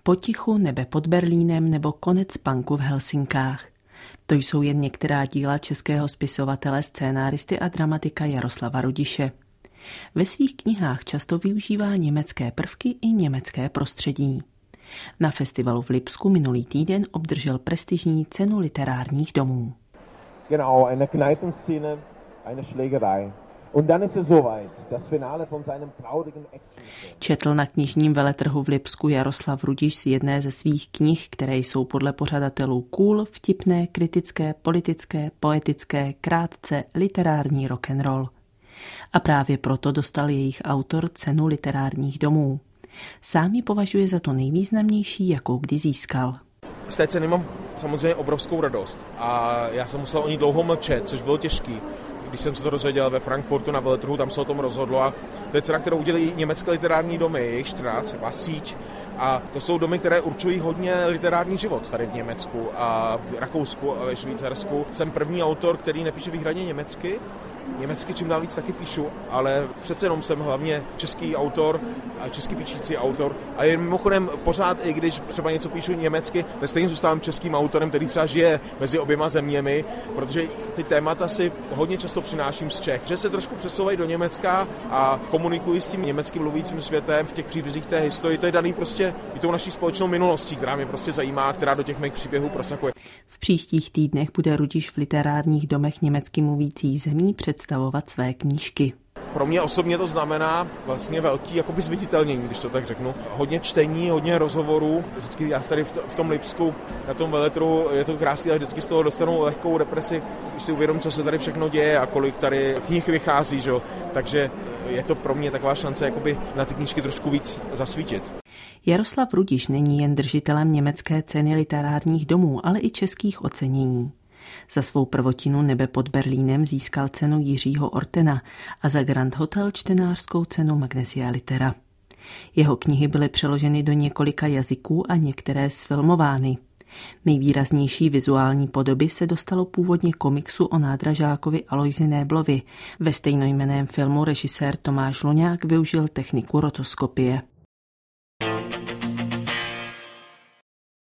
Potichu, Nebe pod Berlínem nebo Konec punku v Helsinkách. To jsou jen některá díla českého spisovatele, scénáristy a dramatika Jaroslava Rudiše. Ve svých knihách často využívá německé prvky i německé prostředí. Na festivalu v Lipsku minulý týden obdržel prestižní cenu literárních domů. Genau, eine Kneipenszene, eine Schlägerei. Und dann ist es soweit, das Finale von seinem traurigen Action. Četl na knižním veletrhu v Lipsku Jaroslav Rudiš z jedné ze svých knih, které jsou podle pořadatelů cool, vtipné, kritické, politické, poetické, krátce literární rock'n'roll. A právě proto dostal jejich autor cenu literárních domů. Sám ji považuje za to nejvýznamnější, jakou kdy získal. Z té ceny mám samozřejmě obrovskou radost a já jsem musel o ní dlouho mlčet, což bylo těžký. Když jsem se to dozvěděl ve Frankfurtu na veletrhu, tam se o tom rozhodlo a to je cena, kterou udělí německé literární domy, jejich 14, taková síť. A to jsou domy, které určují hodně literární život tady v Německu a v Rakousku a ve Švýcarsku. Jsem první autor, který nepíše výhradně německy. Německy čím dál víc taky píšu, ale přece jenom jsem hlavně český autor a český píšící autor. A jen mimochodem pořád, i když třeba něco píšu německy, tak stejně zůstávám českým autorem, který třeba žije mezi oběma zeměmi, protože ty témata si hodně často přináším z Čech. Že se trošku přesouvají do Německa a komunikuji s tím německým mluvícím světem v těch příbězích té historie. To je daný prostě i tou naší společnou minulostí, která mě prostě zajímá, která do těch mých příběhů prosakuje. V příštích týdnech bude Rudiš v literárních domech německy mluvících zemí představovat své knížky. Pro mě osobně to znamená vlastně velký jakoby zviditelnění, když to tak řeknu. Hodně čtení, hodně rozhovorů. Vždycky já tady v tom Lipsku, na tom veletru, je to krásné, ale vždycky z toho dostanu lehkou depresi, když si uvědomím, co se tady všechno děje a kolik tady knih vychází, že? Takže je to pro mě taková šance jakoby na ty knížky trošku víc zasvítit. Jaroslav Rudiš není jen držitelem německé ceny literárních domů, ale i českých ocenění. Za svou prvotinu Nebe pod Berlínem získal cenu Jiřího Ortena a za Grand Hotel čtenářskou cenu Magnesia Litera. Jeho knihy byly přeloženy do několika jazyků a některé zfilmovány. Nejvýraznější vizuální podoby se dostalo původně komiksu o nádražákovi Alojzi Néblovi. Ve stejnojmenném filmu režisér Tomáš Luňák využil techniku rotoskopie.